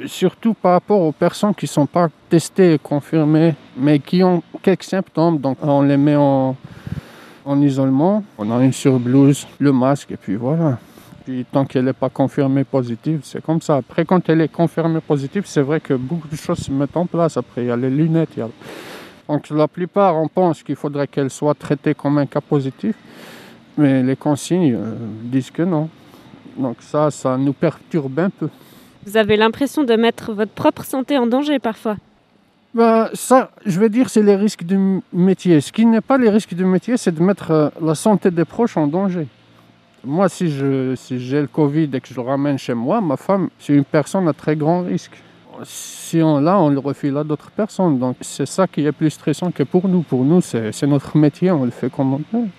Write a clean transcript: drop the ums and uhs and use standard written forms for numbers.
surtout par rapport aux personnes qui ne sont pas testées et confirmées, mais qui ont quelques symptômes. Donc, on les met en isolement. On a une surblouse, le masque, et puis voilà. Puis, tant qu'elle n'est pas confirmée positive, c'est comme ça. Après, quand elle est confirmée positive, c'est vrai que beaucoup de choses se mettent en place. Après, il y a les lunettes. Donc, la plupart, on pense qu'il faudrait qu'elle soit traitée comme un cas positif. Mais les consignes disent que non. Donc ça nous perturbe un peu. Vous avez l'impression de mettre votre propre santé en danger parfois? Ça, je vais dire, c'est les risques du métier. Ce qui n'est pas les risques du métier, c'est de mettre la santé des proches en danger. Moi, si j'ai le Covid et que je le ramène chez moi, ma femme, c'est une personne à très grand risque. Si on le refile à d'autres personnes. Donc c'est ça qui est plus stressant que pour nous. Pour nous, c'est notre métier, on le fait comme on peut.